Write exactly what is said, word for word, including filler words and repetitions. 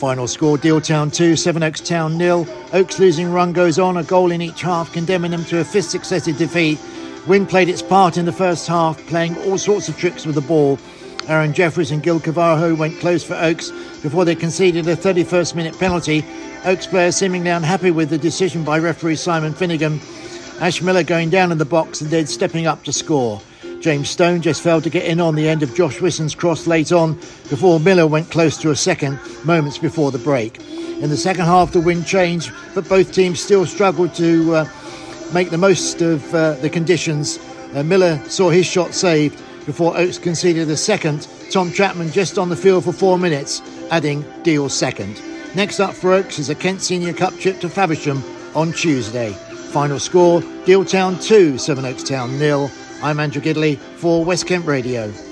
Final score, Dealtown two, Sevenoaks Town nil. Oaks losing run goes on, a goal in each half, condemning them to a fifth successive defeat. Wing played its part in the first half, playing all sorts of tricks with the ball. Aaron Jeffries and Gil Cavarro went close for Oaks before they conceded a thirty-first minute penalty. Oaks players seemingly unhappy with the decision by referee Simon Finnegan. Ash Miller going down in the box and then stepping up to score. James Stone just failed to get in on the end of Josh Wisson's cross late on before Miller went close to a second moments before the break. In the second half the wind changed, but both teams still struggled to uh, make the most of uh, the conditions. Uh, Miller saw his shot saved before Oaks conceded a second. Tom Chapman just on the field for four minutes, adding Deal's second. Next up for Oaks is a Kent Senior Cup trip to Faversham on Tuesday. Final score, Dealtown two, Sevenoaks Town nil. I'm Andrew Gidley for West Kent Radio.